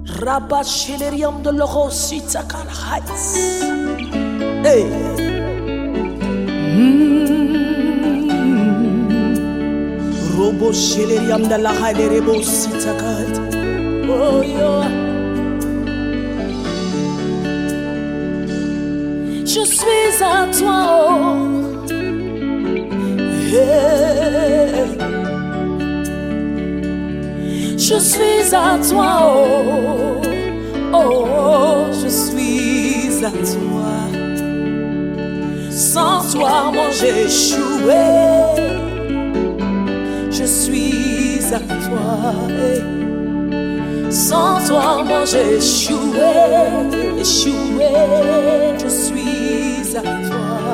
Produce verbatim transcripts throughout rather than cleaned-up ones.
Rabashileriam de l'Orosita Kalhais. Hey. Robo Shileriam de la Halerebo Sitakat. Oh, yeah. Je suis à toi, oh. Yeah. Je suis à toi, oh. Oh, je suis à toi. Sans toi, moi j'ai échoué. Je suis à toi. Sans toi, moi j'ai échoué. Échoué, je suis à toi.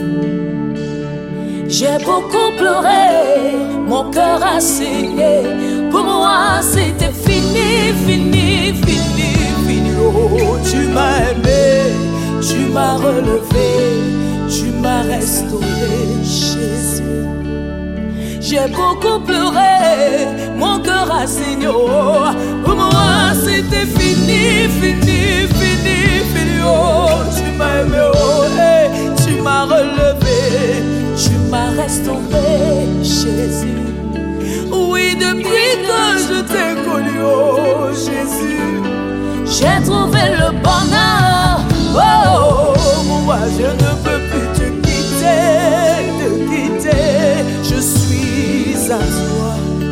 J'ai beaucoup pleuré, mon cœur a saigné. Pour moi, c'était fini, fini, fini, fini. Oh, tu m'as aimé, tu m'as relevé, tu m'as restauré, Jésus. J'ai beaucoup pleuré, mon cœur a saigné. Oh, pour moi, c'était fini, fini, fini, fini. Oh, tu m'as aimé, oh, hey, tu m'as relevé, tu m'as restauré, Jésus. Oui, depuis que je t'ai connu, oh Jésus, j'ai trouvé le bonheur. Oh, moi je ne peux plus te quitter, te quitter. Je suis à toi.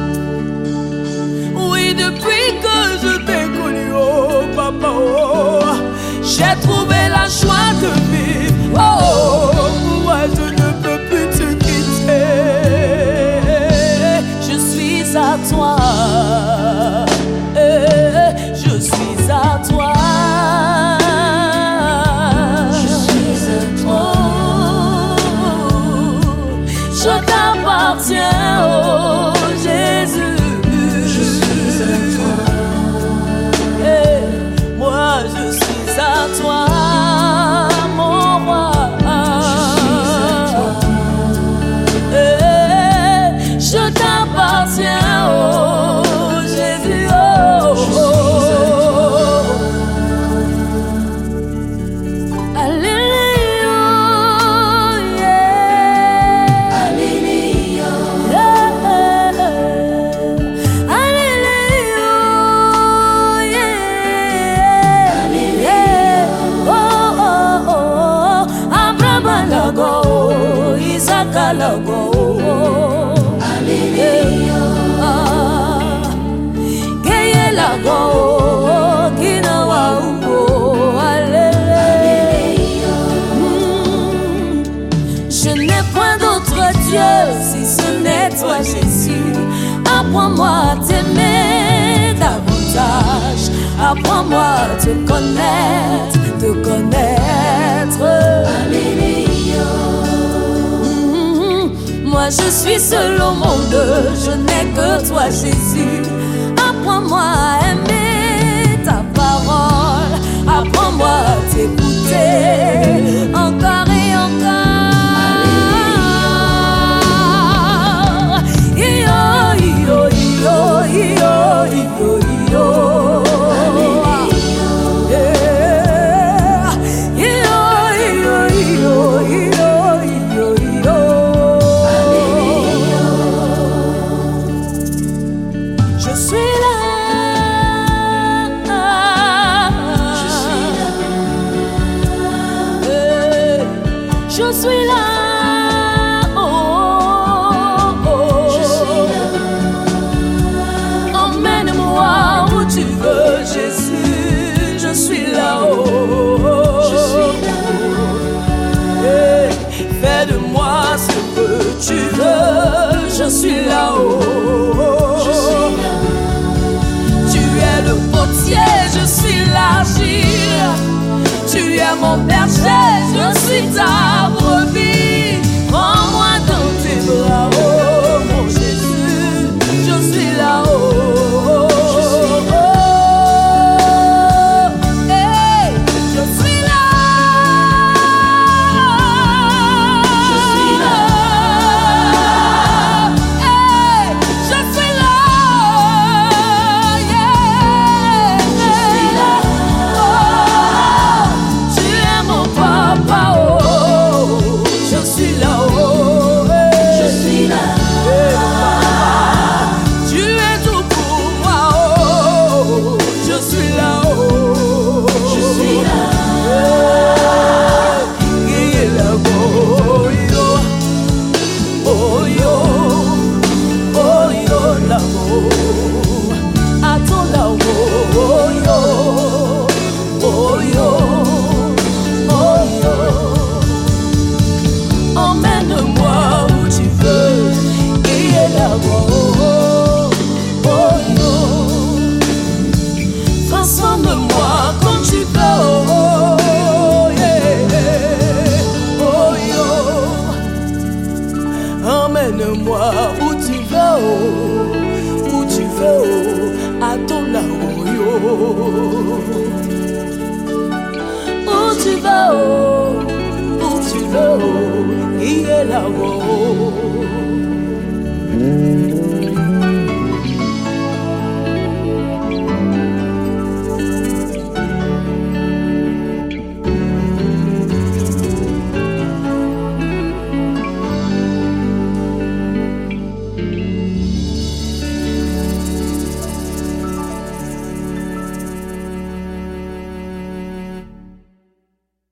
Oui, depuis que je t'ai connu, oh papa, oh, j'ai trouvé la joie de vivre. Oh, moi je ne peux plus te quitter. À toi, eh, je suis à toi, je suis à toi, oh, je t'appartiens, oh Jésus, je suis à toi, eh, moi je suis à toi, mon roi, je suis à toi, eh, je t'appartiens. Oh Jésus, oh, oh, oh. Alléluia, yeah. Alléluia, yeah. Alléluia, yeah. Alléluia, oh, oh, oh. Abraham lago, Isaac lago. Alléluia. Go, Ginawa, oh, alléluia. Je n'ai point d'autre Dieu si ce n'est toi, Jésus. Apprends-moi à t'aimer davantage. Apprends-moi à te connaître, te connaître. Alléluia. Mm-hmm. Moi je suis seul au monde, je n'ai que toi, Jésus. Apprends-moi à aimer ta parole, apprends-moi à t'écouter encore et encore. Yo, yo, yo, yo, yo, yo. Je suis là, oh, oh, oh. Je suis là. Emmène-moi où tu veux, Jésus. Je suis là, oh, oh. Je suis là. Hey, fais de moi ce que tu veux. Je suis là, oh, oh. Je suis là. Tu es le potier, je suis l'argile. Tu es mon berger, je suis ta brebis. Prends-moi dans tes bras, oh mon Jésus. Je suis là, oh, oh, oh, oh. Hey, je suis là. Je suis là. Hey, je suis là. Où tu vas, oh, où tu vas, oh.